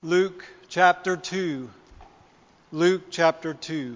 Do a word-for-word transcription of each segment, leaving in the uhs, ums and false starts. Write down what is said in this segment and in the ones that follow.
Luke chapter two. Luke chapter two.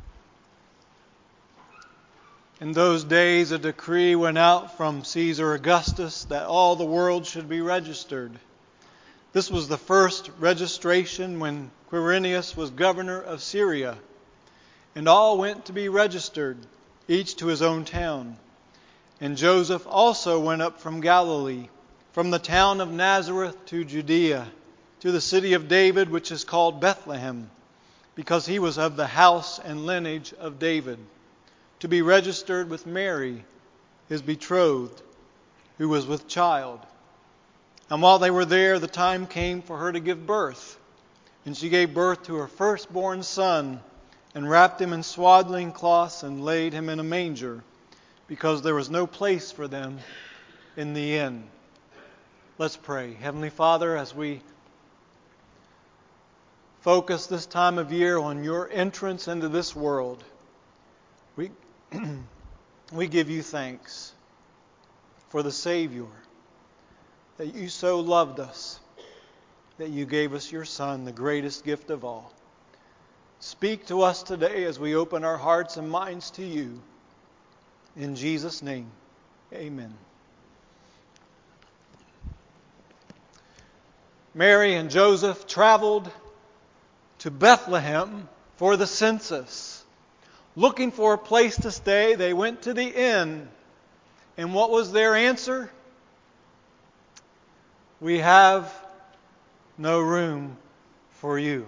In those days a decree went out from Caesar Augustus that all the world should be registered. This was the first registration when Quirinius was governor of Syria. And all went to be registered, each to his own town. And Joseph also went up from Galilee, from the town of Nazareth to Judea, to the city of David, which is called Bethlehem, because he was of the house and lineage of David, to be registered with Mary, his betrothed, who was with child. And while they were there, the time came for her to give birth. And she gave birth to her firstborn son, and wrapped him in swaddling cloths, and laid him in a manger, because there was no place for them in the inn. Let's pray. Heavenly Father, as we focus this time of year on your entrance into this world, we, we give you thanks for the Savior, that you so loved us, that you gave us your Son, the greatest gift of all. Speak to us today as we open our hearts and minds to you. In Jesus' name, amen. Mary and Joseph traveled to Bethlehem for the census. Looking for a place to stay, they went to the inn. And what was their answer? We have no room for you.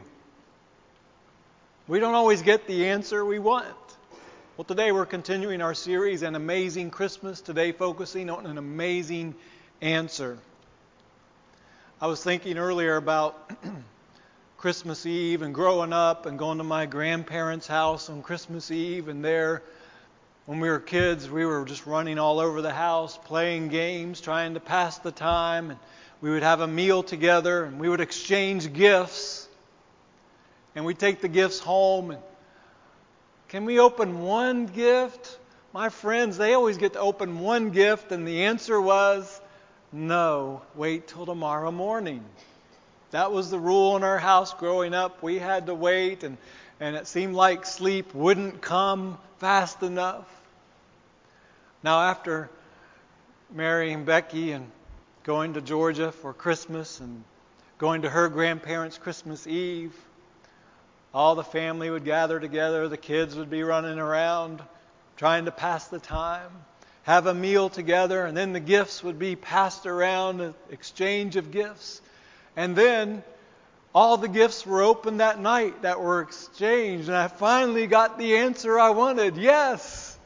We don't always get the answer we want. Well, today we're continuing our series, An Amazing Christmas, today focusing on an amazing answer. I was thinking earlier about Christmas Eve and growing up and going to my grandparents' house on Christmas Eve, and there, when we were kids, we were just running all over the house, playing games, trying to pass the time, and we would have a meal together, and we would exchange gifts, and we'd take the gifts home, and can we open one gift? My friends, they always get to open one gift, and the answer was, no, wait till tomorrow morning. That was the rule in our house growing up. We had to wait, and, and it seemed like sleep wouldn't come fast enough. Now, after marrying Becky and going to Georgia for Christmas and going to her grandparents' Christmas Eve, all the family would gather together. The kids would be running around trying to pass the time, have a meal together, and then the gifts would be passed around, an exchange of gifts. And then all the gifts were opened that night that were exchanged. And I finally got the answer I wanted. Yes!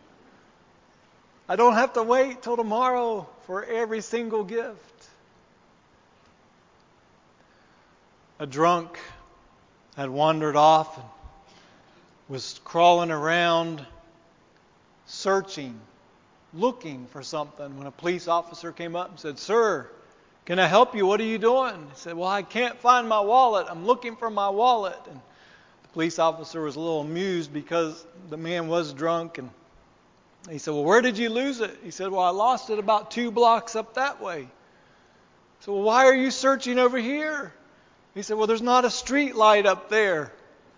I don't have to wait till tomorrow for every single gift. A drunk had wandered off and was crawling around, searching, looking for something, when a police officer came up and said, "Sir, can I help you? What are you doing?" He said, "Well, I can't find my wallet. I'm looking for my wallet." And the police officer was a little amused because the man was drunk. And he said, "Well, where did you lose it?" He said, "Well, I lost it about two blocks up that way." So, "Well, why are you searching over here?" He said, "Well, there's not a street light up there."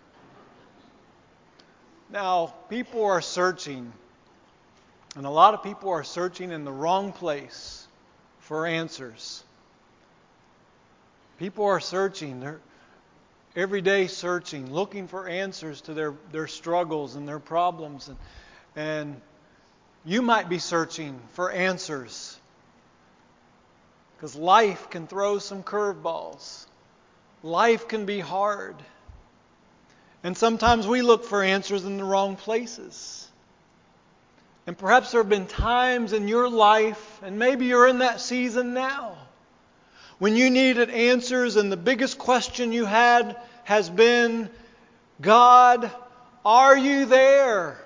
Now, people are searching. And a lot of people are searching in the wrong place for answers. People are searching. They're every day searching, looking for answers to their, their struggles and their problems. And, and you might be searching for answers, because life can throw some curveballs. Life can be hard. And sometimes we look for answers in the wrong places. And perhaps there have been times in your life, and maybe you're in that season now, when you needed answers, and the biggest question you had has been, God, are you there?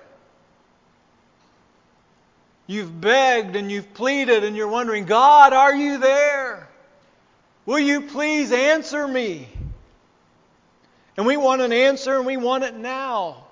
You've begged and you've pleaded and you're wondering, God, are you there? Will you please answer me? And we want an answer, and we want it now.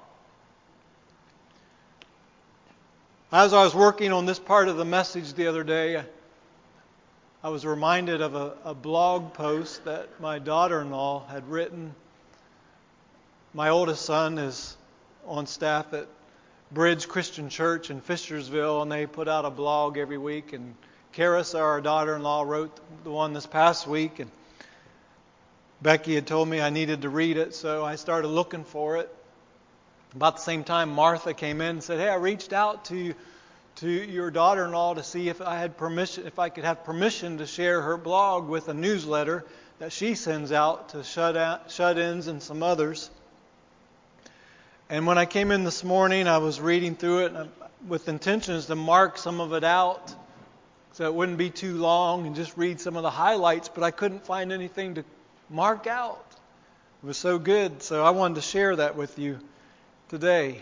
As I was working on this part of the message the other day, I was reminded of a, a blog post that my daughter-in-law had written. My oldest son is on staff at Bridge Christian Church in Fishersville, and they put out a blog every week. And Carissa, our daughter-in-law, wrote the one this past week. And Becky had told me I needed to read it, so I started looking for it. About the same time, Martha came in and said, "Hey, I reached out to to your daughter-in-law to see if I had permission, if I could have permission to share her blog with a newsletter that she sends out to shut out, shut-ins and some others." And when I came in this morning, I was reading through it with intentions to mark some of it out so it wouldn't be too long and just read some of the highlights, but I couldn't find anything to mark out. It was so good, so I wanted to share that with you today.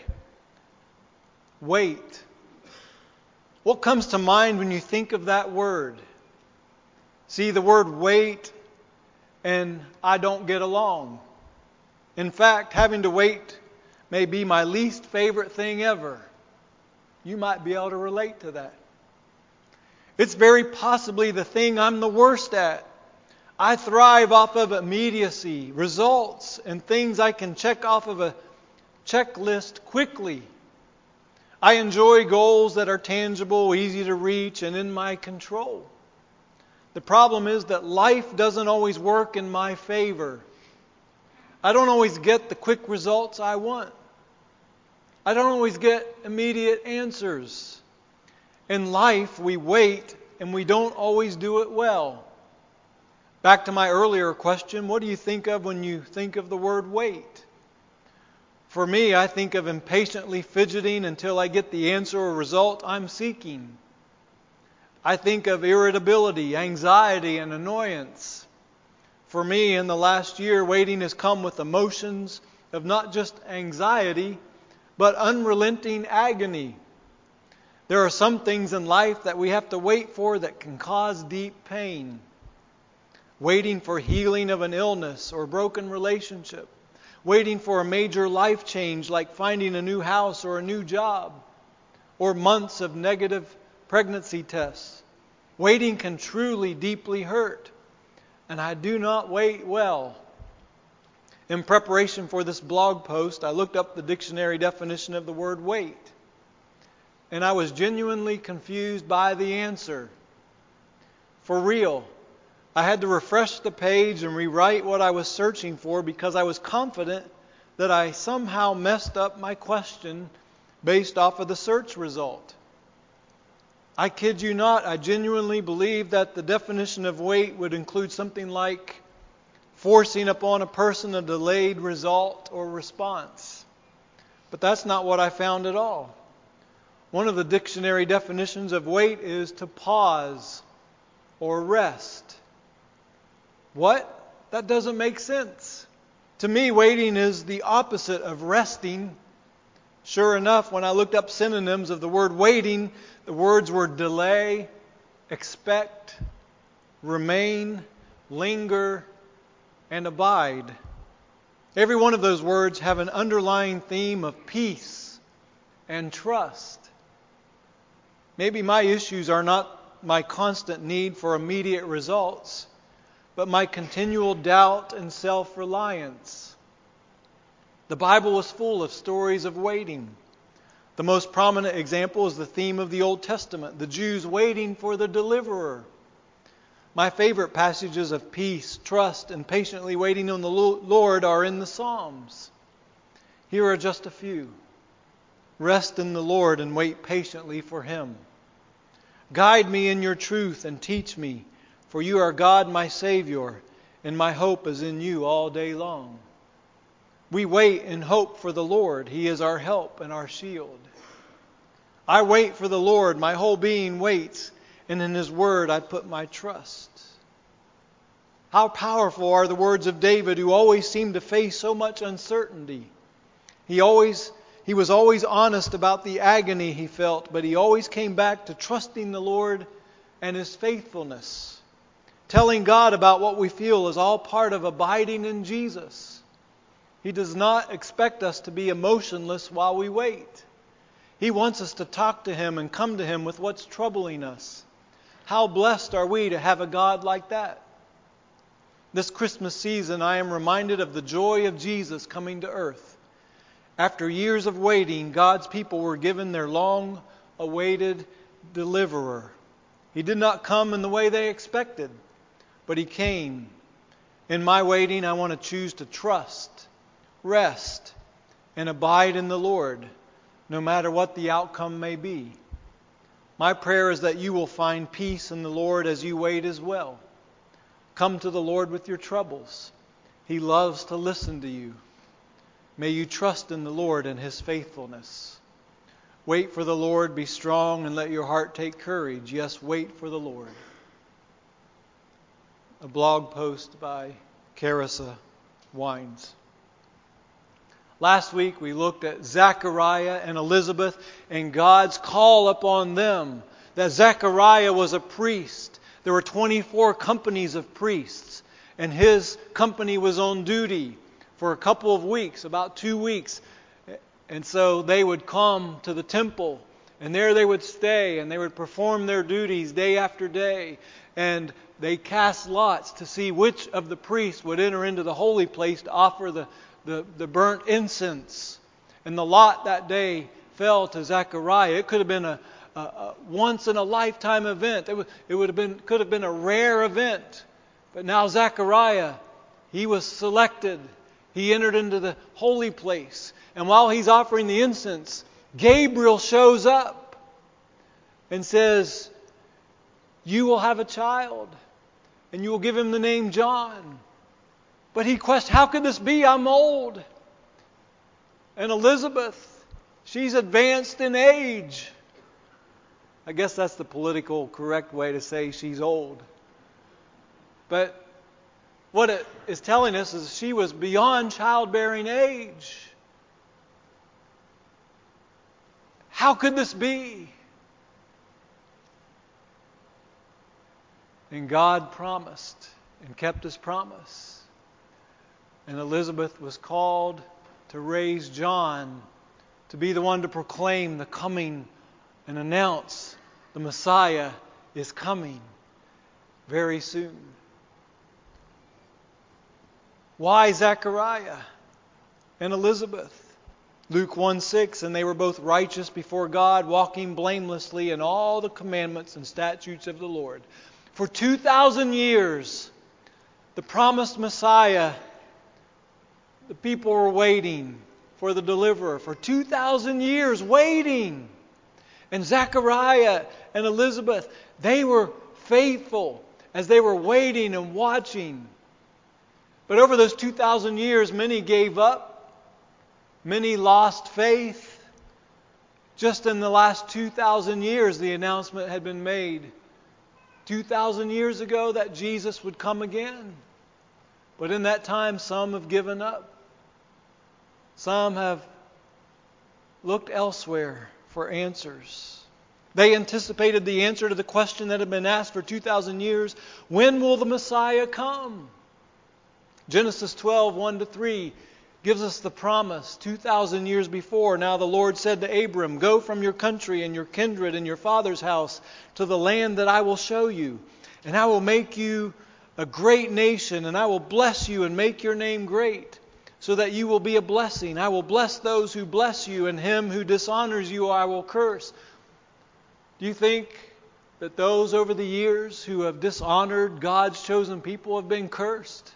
Wait. What comes to mind when you think of that word? See, the word wait and I don't get along. In fact, having to wait may be my least favorite thing ever. You might be able to relate to that. It's very possibly the thing I'm the worst at. I thrive off of immediacy, results, and things I can check off of a checklist quickly. I enjoy goals that are tangible, easy to reach, and in my control. The problem is that life doesn't always work in my favor. I don't always get the quick results I want. I don't always get immediate answers. In life, we wait and we don't always do it well. Back to my earlier question, what do you think of when you think of the word wait? For me, I think of impatiently fidgeting until I get the answer or result I'm seeking. I think of irritability, anxiety, and annoyance. For me, in the last year, waiting has come with emotions of not just anxiety, but unrelenting agony. There are some things in life that we have to wait for that can cause deep pain. Waiting for healing of an illness or broken relationship. Waiting for a major life change like finding a new house or a new job. Or months of negative pregnancy tests. Waiting can truly deeply hurt. And I do not wait well. In preparation for this blog post, I looked up the dictionary definition of the word wait. And I was genuinely confused by the answer. For real. I had to refresh the page and rewrite what I was searching for because I was confident that I somehow messed up my question based off of the search result. I kid you not, I genuinely believed that the definition of wait would include something like forcing upon a person a delayed result or response. But that's not what I found at all. One of the dictionary definitions of wait is to pause or rest. What? That doesn't make sense. To me, waiting is the opposite of resting. Sure enough, when I looked up synonyms of the word waiting, the words were delay, expect, remain, linger, and abide. Every one of those words have an underlying theme of peace and trust. Maybe my issues are not my constant need for immediate results, but my continual doubt and self-reliance. The Bible is full of stories of waiting. The most prominent example is the theme of the Old Testament, the Jews waiting for the deliverer. My favorite passages of peace, trust, and patiently waiting on the Lord are in the Psalms. Here are just a few. Rest in the Lord and wait patiently for Him. Guide me in your truth and teach me, for you are God my Savior, and my hope is in you all day long. We wait and hope for the Lord. He is our help and our shield. I wait for the Lord. My whole being waits, and in His word I put my trust. How powerful are the words of David, who always seemed to face so much uncertainty. He always He was always honest about the agony he felt, but he always came back to trusting the Lord and His faithfulness. Telling God about what we feel is all part of abiding in Jesus. He does not expect us to be emotionless while we wait. He wants us to talk to Him and come to Him with what's troubling us. How blessed are we to have a God like that? This Christmas season, I am reminded of the joy of Jesus coming to earth. After years of waiting, God's people were given their long-awaited deliverer. He did not come in the way they expected, but He came. In my waiting, I want to choose to trust, rest, and abide in the Lord, no matter what the outcome may be. My prayer is that you will find peace in the Lord as you wait as well. Come to the Lord with your troubles. He loves to listen to you. May you trust in the Lord and His faithfulness. Wait for the Lord, be strong, and let your heart take courage. Yes, wait for the Lord. A blog post by Carissa Wines. Last week we looked at Zechariah and Elizabeth and God's call upon them. That Zechariah was a priest. There were twenty-four companies of priests, and his company was on duty for a couple of weeks, about two weeks. And so they would come to the temple, and there they would stay, and they would perform their duties day after day. And they cast lots to see which of the priests would enter into the holy place to offer the, the, the burnt incense. And the lot that day fell to Zechariah. It could have been a, a, a once-in-a-lifetime event. It, would, it would have been could have been a rare event. But now Zechariah, he was selected. He entered into the holy place. And while he's offering the incense, Gabriel shows up and says, "You will have a child, and you will give him the name John." But he questions, "How could this be? I'm old." And Elizabeth, she's advanced in age. I guess that's the political correct way to say she's old. But what it is telling us is she was beyond childbearing age. How could this be? And God promised and kept His promise. And Elizabeth was called to raise John to be the one to proclaim the coming and announce the Messiah is coming very soon. Why Zechariah and Elizabeth? Luke one six, and they were both righteous before God, walking blamelessly in all the commandments and statutes of the Lord. For two thousand years, the promised Messiah, the people were waiting for the deliverer. For two thousand years, waiting. And Zechariah and Elizabeth, they were faithful as they were waiting and watching. But over those two thousand years, many gave up. Many lost faith. Just in the last two thousand years, the announcement had been made two thousand years ago that Jesus would come again. But in that time, some have given up. Some have looked elsewhere for answers. They anticipated the answer to the question that had been asked for two thousand years. When will the Messiah come? Genesis twelve, one to three gives us the promise two thousand years before. Now the Lord said to Abram, "Go from your country and your kindred and your father's house to the land that I will show you. And I will make you a great nation, and I will bless you and make your name great, so that you will be a blessing. I will bless those who bless you, and him who dishonors you I will curse." Do you think that those over the years who have dishonored God's chosen people have been cursed?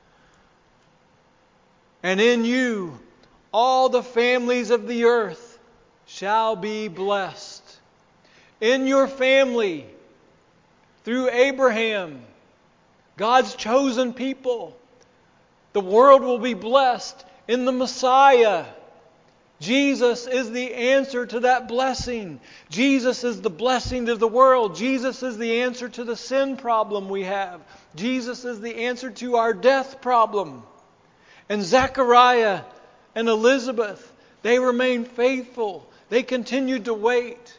"And in you all the families of the earth shall be blessed." In your family, through Abraham, God's chosen people, the world will be blessed in the Messiah. Jesus is the answer to that blessing. Jesus is the blessing to the world. Jesus is the answer to the sin problem we have. Jesus is the answer to our death problem. And Zechariah and Elizabeth, they remained faithful. They continued to wait.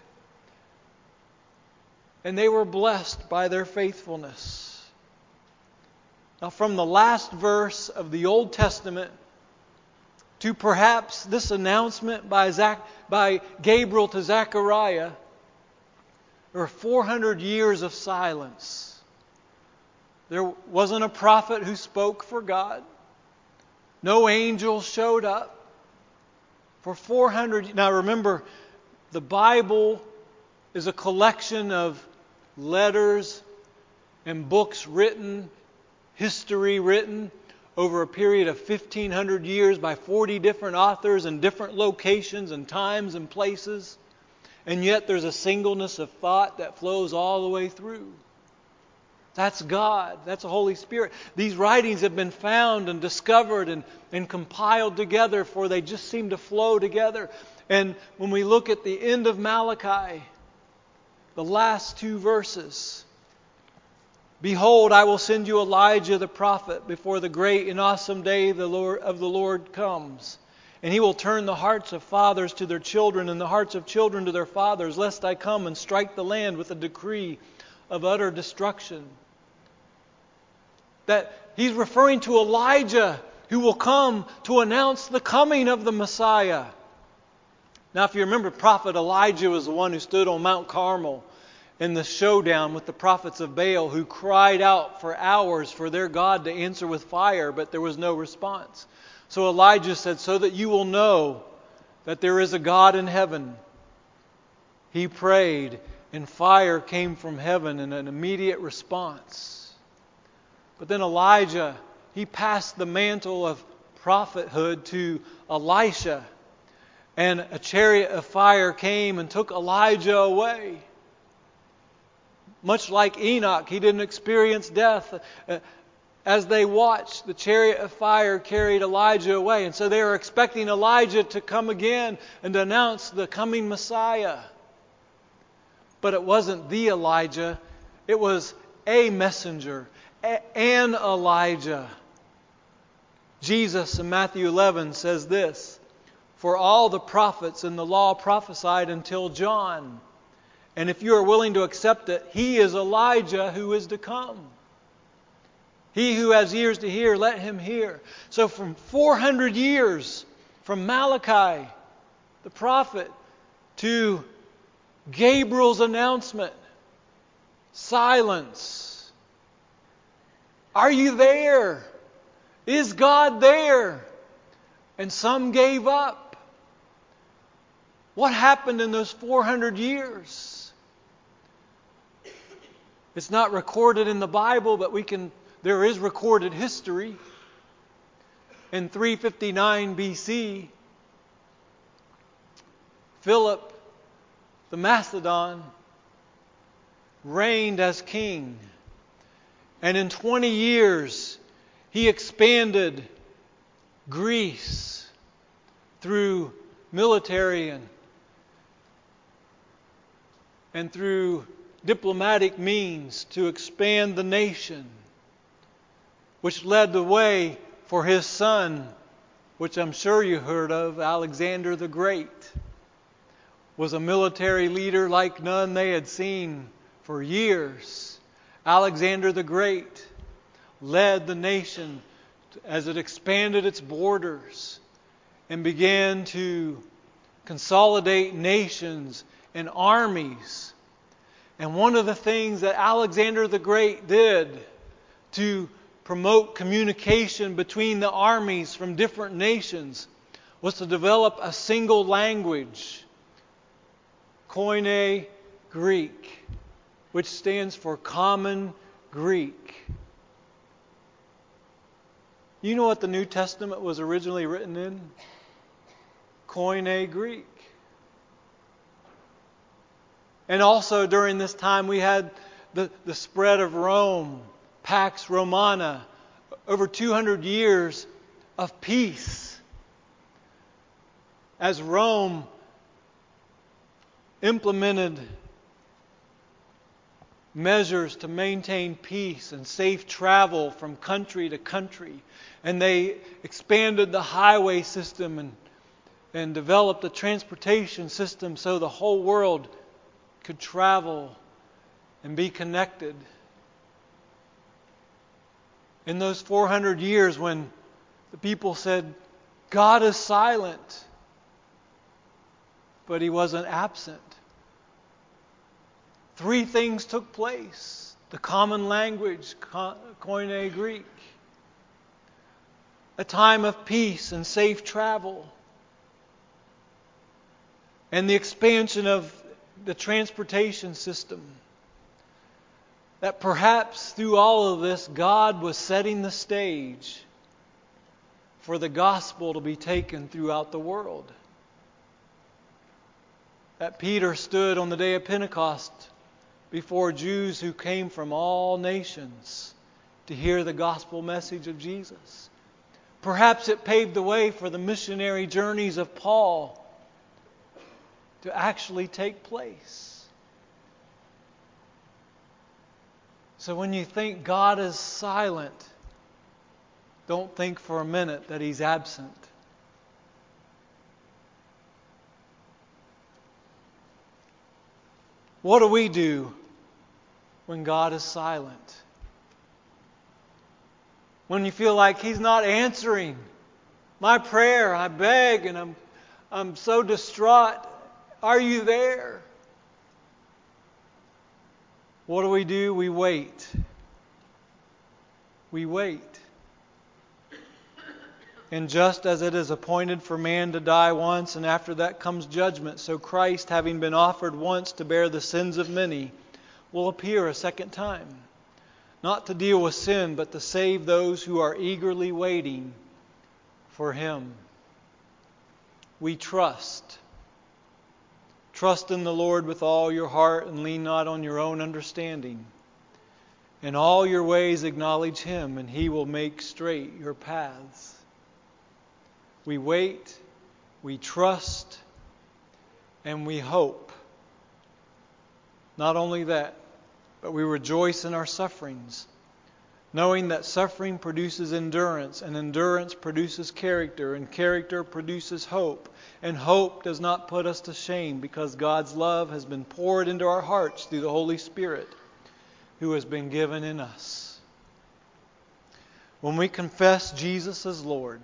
And they were blessed by their faithfulness. Now, from the last verse of the Old Testament to perhaps this announcement by, Zach, by Gabriel to Zechariah, There were four hundred years of silence. There wasn't a prophet who spoke for God. No angel showed up. For four hundred years. Now remember, the Bible is a collection of letters and books written, history written over a period of fifteen hundred years by forty different authors in different locations and times and places. And yet there's a singleness of thought that flows all the way through. That's God. That's the Holy Spirit. These writings have been found and discovered and, and compiled together, for they just seem to flow together. And when we look at the end of Malachi, the last two verses, behold, I will send you Elijah the prophet before the great and awesome day of the Lord, of the Lord comes. And he will turn the hearts of fathers to their children and the hearts of children to their fathers, lest I come and strike the land with a decree of utter destruction. That he's referring to Elijah, who will come to announce the coming of the Messiah. Now, if you remember, prophet Elijah was the one who stood on Mount Carmel in the showdown with the prophets of Baal, who cried out for hours for their God to answer with fire, but there was no response. So Elijah said, so that you will know that there is a God in heaven. He prayed, and fire came from heaven in an immediate response. But then Elijah, he passed the mantle of prophethood to Elisha. And a chariot of fire came and took Elijah away. Much like Enoch, he didn't experience death. As they watched, the chariot of fire carried Elijah away. And so they were expecting Elijah to come again and to announce the coming Messiah. But it wasn't the Elijah. It was a messenger, an Elijah. Jesus in Matthew eleven says this, for all the prophets in the law prophesied until John. And if you are willing to accept it, he is Elijah who is to come. He who has ears to hear, let him hear. So from four hundred years, from Malachi, the prophet, to Gabriel's announcement, silence. Are you there? Is God there? And some gave up. What happened in those four hundred years? It's not recorded in the Bible, but we can. There is recorded history. In three fifty-nine B C, Philip the Macedon reigned as king. And in twenty years, he expanded Greece through military and, and through diplomatic means to expand the nation, which led the way for his son, which I'm sure you heard of, Alexander the Great, was a military leader like none they had seen for years. Alexander the Great led the nation as it expanded its borders and began to consolidate nations and armies. And one of the things that Alexander the Great did to promote communication between the armies from different nations was to develop a single language, Koine Greek, which stands for Common Greek. You know what the New Testament was originally written in? Koine Greek. And also during this time we had the, the spread of Rome, Pax Romana, over two hundred years of peace. As Rome implemented measures to maintain peace and safe travel from country to country. And they expanded the highway system and, and developed a transportation system so the whole world could travel and be connected. In those four hundred years when the people said, God is silent, but He wasn't absent. three things took place. The common language, Koine Greek. A time of peace and safe travel. And the expansion of the transportation system. That perhaps through all of this, God was setting the stage for the gospel to be taken throughout the world. That Peter stood on the day of Pentecost before Jews who came from all nations to hear the gospel message of Jesus. Perhaps it paved the way for the missionary journeys of Paul to actually take place. So when you think God is silent, don't think for a minute that He's absent. What do we do when God is silent? When you feel like He's not answering my prayer, I beg and I'm, I'm so distraught. Are you there? What do we do? We wait. We wait. And just as it is appointed for man to die once, and after that comes judgment, so Christ, having been offered once to bear the sins of many, will appear a second time. Not to deal with sin, but to save those who are eagerly waiting for Him. We trust. Trust in the Lord with all your heart and lean not on your own understanding. In all your ways acknowledge Him, and He will make straight your paths. We wait, we trust, and we hope. Not only that, but we rejoice in our sufferings, knowing that suffering produces endurance, and endurance produces character, and character produces hope. And hope does not put us to shame, because God's love has been poured into our hearts through the Holy Spirit, who has been given in us. When we confess Jesus as Lord,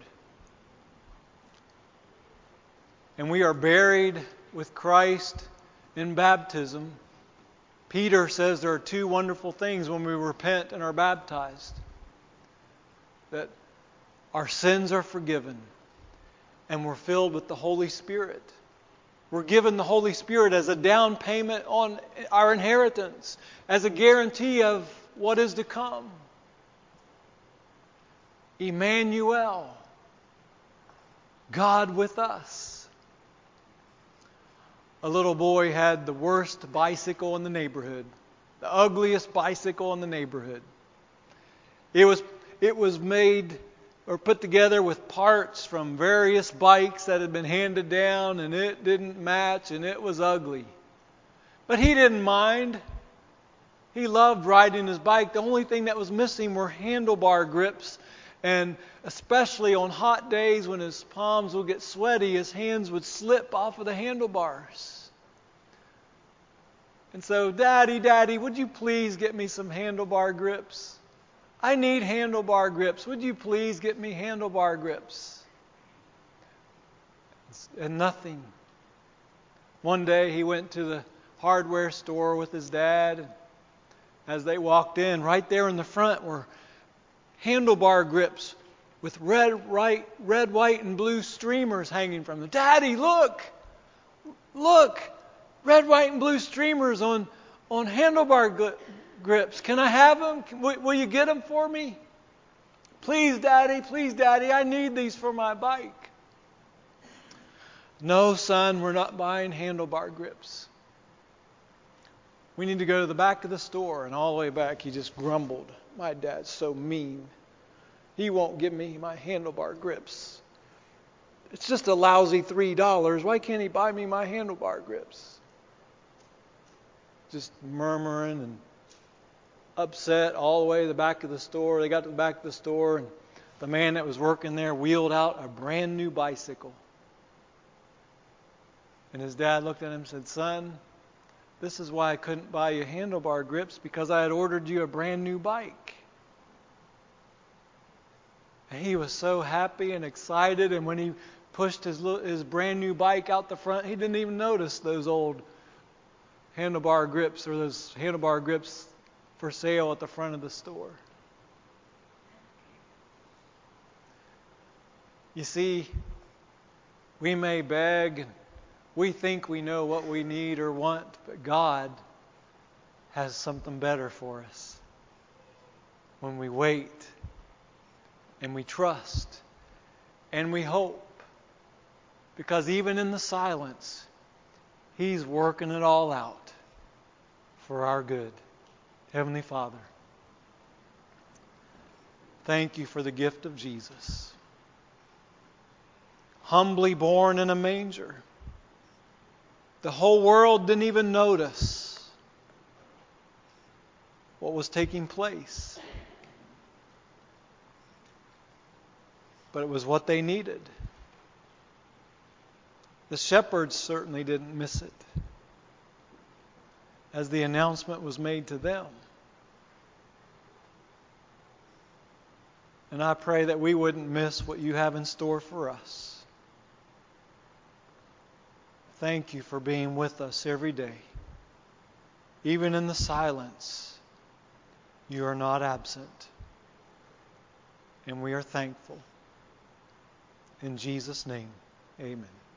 and we are buried with Christ in baptism, Peter says there are two wonderful things when we repent and are baptized. That our sins are forgiven and we're filled with the Holy Spirit. We're given the Holy Spirit as a down payment on our inheritance, as a guarantee of what is to come. Emmanuel, God with us. A little boy had the worst bicycle in the neighborhood, the ugliest bicycle in the neighborhood. It was it was made or put together with parts from various bikes that had been handed down, and it didn't match, and it was ugly. But he didn't mind. He loved riding his bike. The only thing that was missing were handlebar grips, and especially on hot days when his palms would get sweaty, his hands would slip off of the handlebars. And so, Daddy, Daddy, would you please get me some handlebar grips? I need handlebar grips. Would you please get me handlebar grips? And nothing. One day he went to the hardware store with his dad. And as they walked in, right there in the front were handlebar grips with red, white, red, white, and blue streamers hanging from them. Daddy, look! Look! Red, white, and blue streamers on, on handlebar gri- grips. Can I have them? Can, will, will you get them for me? Please, Daddy, please, Daddy, I need these for my bike. No, son, we're not buying handlebar grips. We need to go to the back of the store. And all the way back, he just grumbled. My dad's so mean. He won't give me my handlebar grips. It's just a lousy three dollars. Why can't he buy me my handlebar grips? Just murmuring and upset all the way to the back of the store. They got to the back of the store, and the man that was working there wheeled out a brand new bicycle. And his dad looked at him and said, Son, this is why I couldn't buy you handlebar grips, because I had ordered you a brand new bike. And he was so happy and excited, and when he pushed his his brand new bike out the front, he didn't even notice those old handlebar grips or those handlebar grips for sale at the front of the store. You see, we may beg and we think we know what we need or want, but God has something better for us. When we wait and we trust and we hope, because even in the silence, He's working it all out for our good. Heavenly Father, thank You for the gift of Jesus. Humbly born in a manger. The whole world didn't even notice what was taking place. But it was what they needed. The shepherds certainly didn't miss it as the announcement was made to them. And I pray that we wouldn't miss what You have in store for us. Thank You for being with us every day. Even in the silence, You are not absent. And we are thankful. In Jesus' name, amen.